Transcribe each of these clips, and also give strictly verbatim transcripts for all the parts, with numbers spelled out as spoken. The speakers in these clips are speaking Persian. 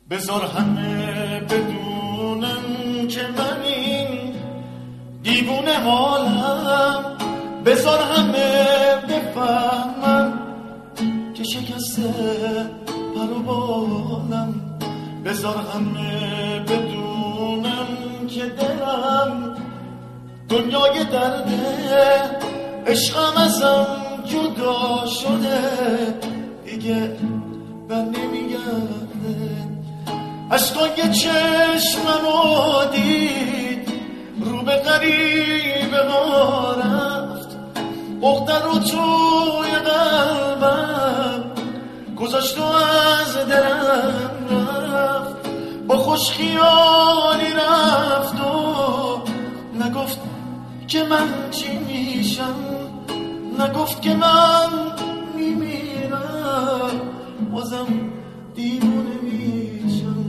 بذار همه بدونن که من این دیوونه حالم، بذار همه بفهمن که شکسته پر و بالم، بذار همه بدونن که دلم دنیای درده، عشقم ازم جدا شده دیگه بر نمیگرده. عشقای چشممو دید رو به غریبه ها رفت، عقده رو توی قلبم گذاشت و از دلم رفت، با خوش خیالی رفت و نگفت که من چی میشم، نگفت که من میمیرم، بازم دیوونه میشم.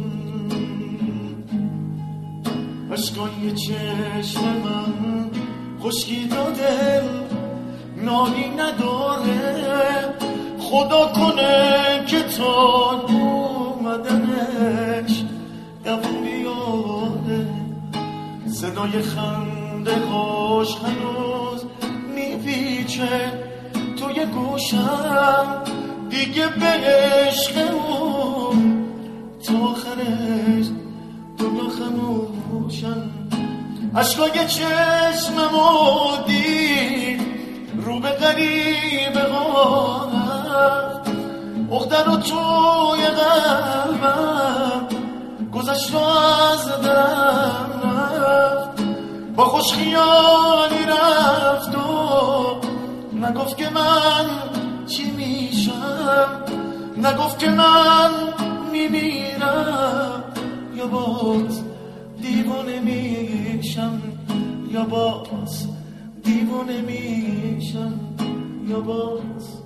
عشقای چشم من خشکی تا دل نانی نداره، خدا کنه که تا اومدنش دوون بیاره. صدای خنده هاش هنوز میپیچه توی گوشم، دیگه به عشق اون تا آخرش دنیا خموشم. عشقای چشممو دید رو به غریبه ها رفت، عقده رو توی قلبم گذشت و از دلم رفت، با خوش خیالی رفت و نگفت که من چی میشم، نگفت که من میمیرم یا باز دیوانه میشم، یا باز دیوانه میشم، یا باز